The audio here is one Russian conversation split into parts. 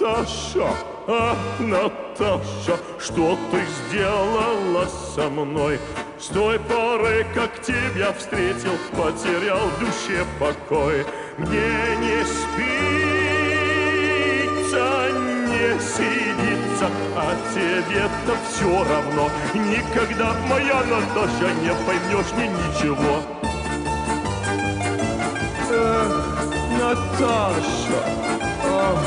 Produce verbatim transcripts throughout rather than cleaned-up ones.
Наташа, ах, Наташа, что ты сделала со мной? С той поры, как тебя встретил, потерял в душе покой. Мне не спится, не сидится, а тебе-то все равно. Никогда, моя Наташа, не поймешь ни ничего. Эх, Наташа, ах.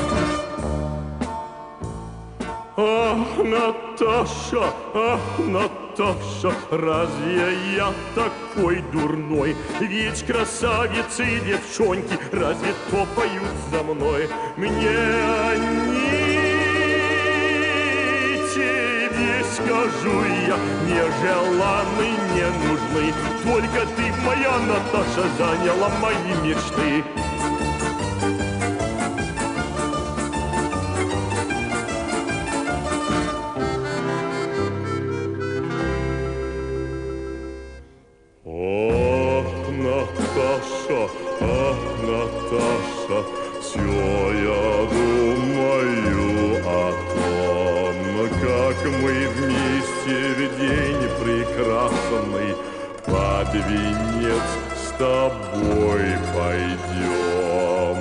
Ах, Наташа, ах, Наташа, разве я такой дурной? Ведь красавицы и девчонки разве топают за мной? Мне они, тебе скажу я, не желанны, не нужны. Только ты, моя Наташа, заняла мои мечты. Наташа, ах, Наташа, все я думаю о том, как мы вместе в день прекрасный под венец с тобой пойдем.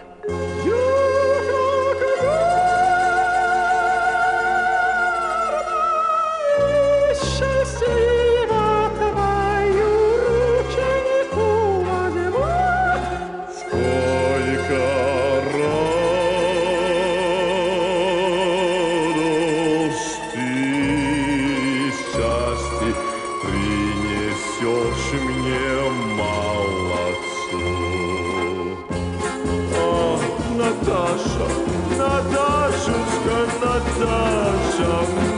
Принесешь мне, молодцу. О, Наташа, Наташушка, Наташа.